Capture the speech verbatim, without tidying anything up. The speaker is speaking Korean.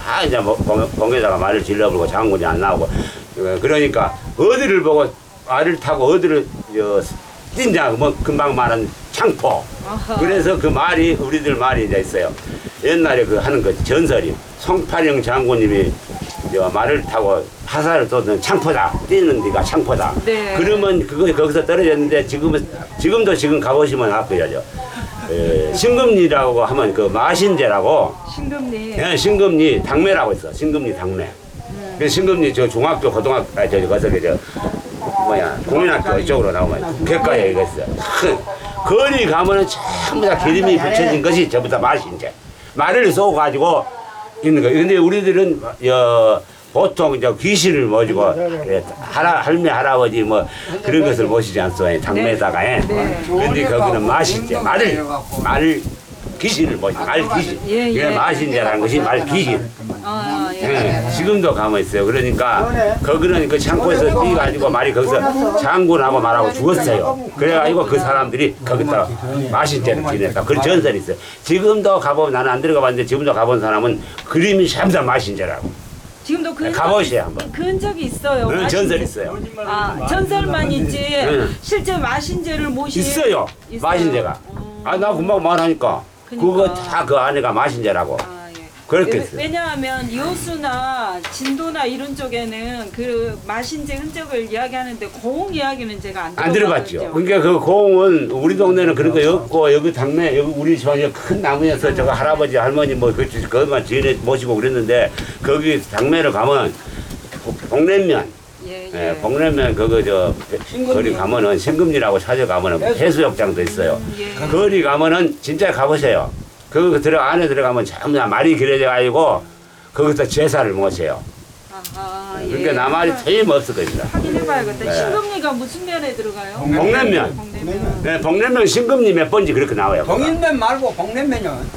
다 이제 뭐 봉- 봉에다가 말을 질러버리고 장군이 안 나오고 어, 그러니까 어디를 보고 말을 타고 어디를 저 뛴냐 뭐 금방 말한 창포. 아하. 그래서 그 말이 우리들 말이 이제 있어요. 옛날에 그 하는 그 전설이 송파령 장군님이 저 말을 타고 화살을 쏘는 창포다 뛰는 데가 창포다. 네. 그러면 그거 거기서 떨어졌는데 지금은 지금도 지금 가보시면 알거예요. 에, 신금리라고 하면 그 마신제라고 신금리. 예, 신금리 당매라고 있어. 신금리 당매. 그 신금리 저 중학교 고등학교 아, 저 거기 저 뭐야 국민학교 이쪽으로 나오면 객가에 이거 있어. 큰 거리 가면은 전부 다 기름이 붙여진 것이 전부 다 마신제. 말을 쏘고 가지고 있는 거예요. 근데 우리들은 어, 보통 이제 귀신을 모시고 예, 할아, 할매 할아버지 뭐 그런 것을 모시지 않습니까? 당매에다가. 예. 네. 근데 거기는 마신제 말을 말 귀신을 모시 말 귀신. 예, 이게 예. 마신제라는 것이 말 귀신. 아, 예. 예, 지금도 가만 있어요. 그러니까 거기는 그 창고에서 뛰가지고 말이 거기서 장군하고 말하고 죽었어요. 그래가지고 그 사람들이 거기다 마신제를 지냈다. 그런 전설이 있어요. 지금도 가보면 나는 안 들어가 봤는데 지금도 가본 사람은 그림이 전부 다 마신제라고. 지금도 그 가보세요 한번. 그런 적이 있어요. 그런 마신- 전설 있어요. 아, 전설만 있지. 응. 실제 마신제를 모시 있어요. 있어요? 마신제가. 어. 아 나 금방 말하니까 그러니까. 그거 다 그 안에가 마신제라고. 아, 예. 그렇게 왜- 했어요. 왜냐하면 여수나 진도나 이런 쪽에는 그 마신제 흔적을 이야기하는데 고흥 이야기는 제가 안 안 들어봤죠. 들어봤죠. 그러니까 그 공은 우리 동네는 그런 거 없고 여기 당내 여기 우리 집안에 큰 나무에서 저거 할아버지 할머니 뭐 그 그것만 지내 모시고 그랬는데 거기 당매를 가면 복냉면 예, 예, 예. 복냉면 그거 저 거리 가면은 신금리라고 찾아가면은 해수욕장도 있어요. 예. 거리 가면은 진짜 가보세요. 그 들어 안에 들어가면 전부 다 말이 길어져 가지고 거기서 제사를 모셔요. 아하, 예. 그러니까 나말이 틀림없을 겁니다. 확인해봐야겠다. 네. 신금리가 무슨 면에 들어가요? 복냉면. 복냉면. 네, 복냉면 신금리 몇 번지 그렇게 나와요. 거기가. 동일면 말고 복냉면은